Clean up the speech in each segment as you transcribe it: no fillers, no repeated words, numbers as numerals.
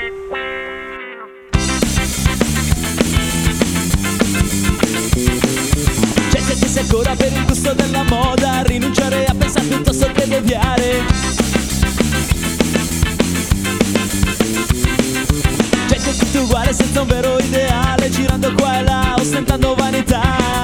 C'è gente che si ancora per il gusto della moda, rinunciare a pensare piuttosto che deviare. Gente tutti uguale senza un vero ideale, girando qua e là ostentando vanità.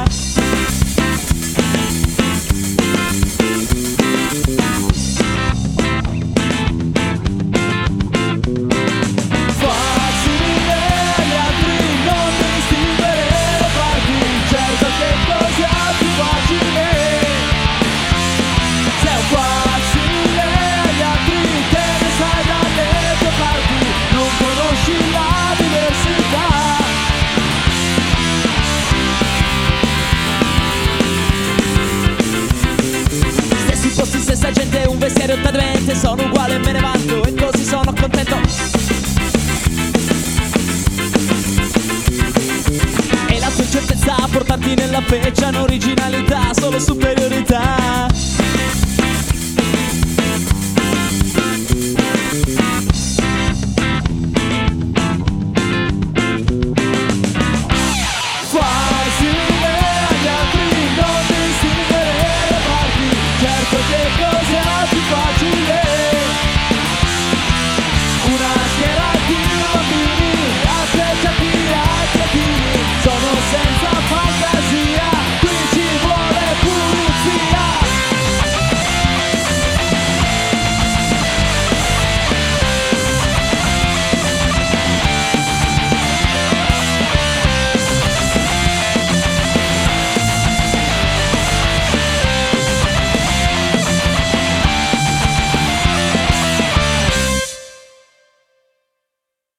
Stessa gente, un vestiario tadmente, sono uguale e me ne vanto e così sono contento. E la tua incertezza a portarti nella feccia, non originalità, solo superiorità.